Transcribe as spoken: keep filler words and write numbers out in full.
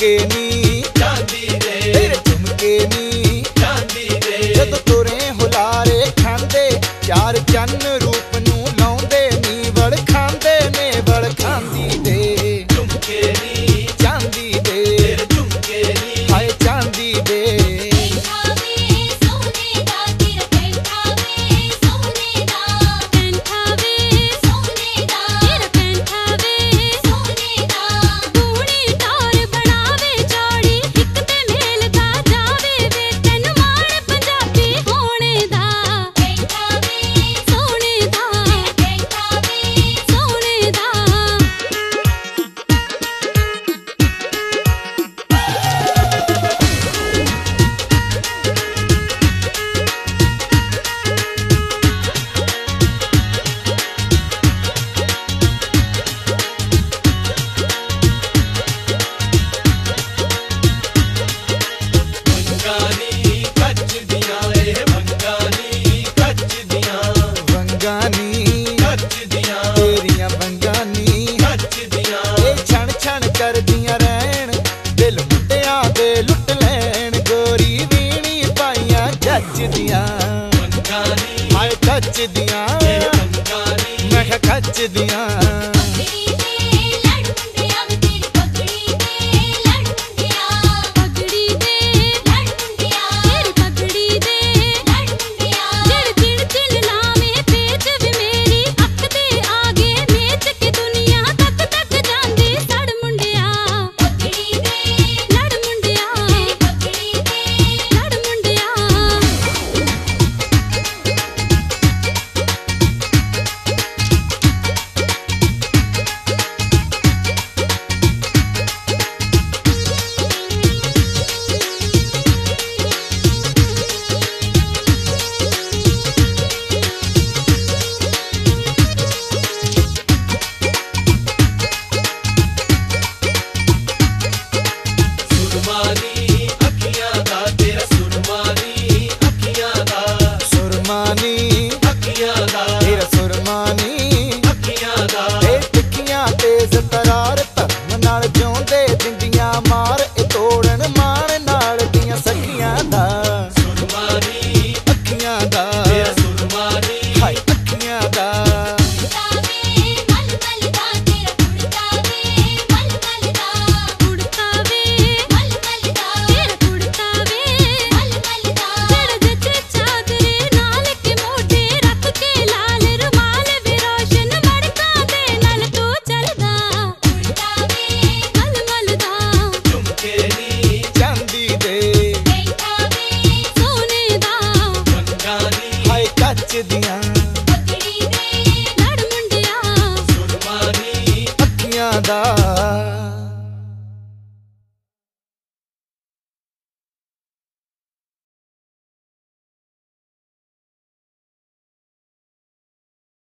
झुमके नी चांदी दे, तेरे झुमके नी चांदी दे। जदों तुरे हुलारे खांदे चार चन्न रूप नूं लाउंदे नी वड़ खांदे ने वड़ खांदी दे। झुमके नी चांदी दे, तेरे झुमके नी हाय चांदी दे। हाय कच दियां मैं कच दियां।